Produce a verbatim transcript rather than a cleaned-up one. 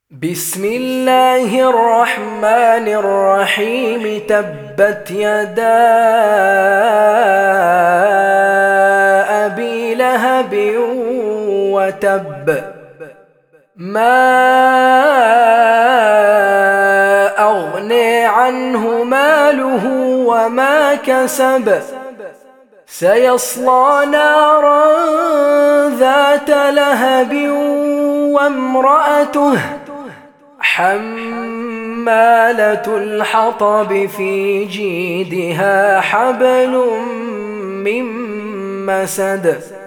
بسم الله الرحمن الرحيم. تبت يدا أبي لهب وتب، ما أغني عنه ماله وما كسب، سيصلى نارا ذات لهب وامرأته حمالة الحطب في جيدها حبل من مسد.